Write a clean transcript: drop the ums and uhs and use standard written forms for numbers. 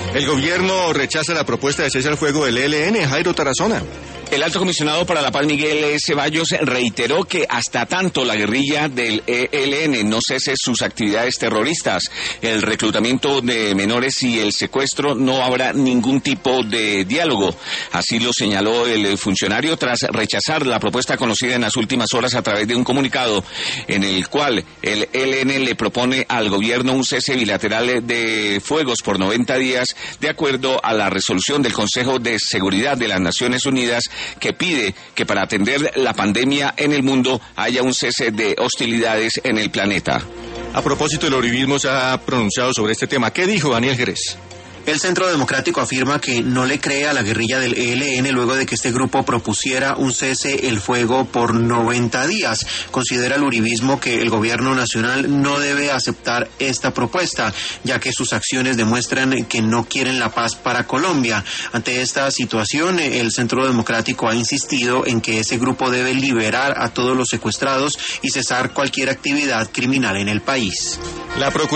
El gobierno rechaza la propuesta de cese al fuego del ELN. Jairo Tarazona. El alto comisionado para la paz, Miguel Ceballos, reiteró que hasta tanto la guerrilla del ELN no cese sus actividades terroristas, el reclutamiento de menores y el secuestro, no habrá ningún tipo de diálogo. Así lo señaló el funcionario tras rechazar la propuesta conocida en las últimas horas a través de un comunicado en el cual el ELN le propone al gobierno un cese bilateral de fuegos por 90 días de acuerdo a la resolución del Consejo de Seguridad de las Naciones Unidas que pide que para atender la pandemia en el mundo haya un cese de hostilidades en el planeta. A propósito, el uribismo se ha pronunciado sobre este tema. ¿Qué dijo Daniel Jerez? El Centro Democrático afirma que no le cree a la guerrilla del ELN luego de que este grupo propusiera un cese el fuego por 90 días. Considera el uribismo que el gobierno nacional no debe aceptar esta propuesta, ya que sus acciones demuestran que no quieren la paz para Colombia. Ante esta situación, el Centro Democrático ha insistido en que ese grupo debe liberar a todos los secuestrados y cesar cualquier actividad criminal en el país.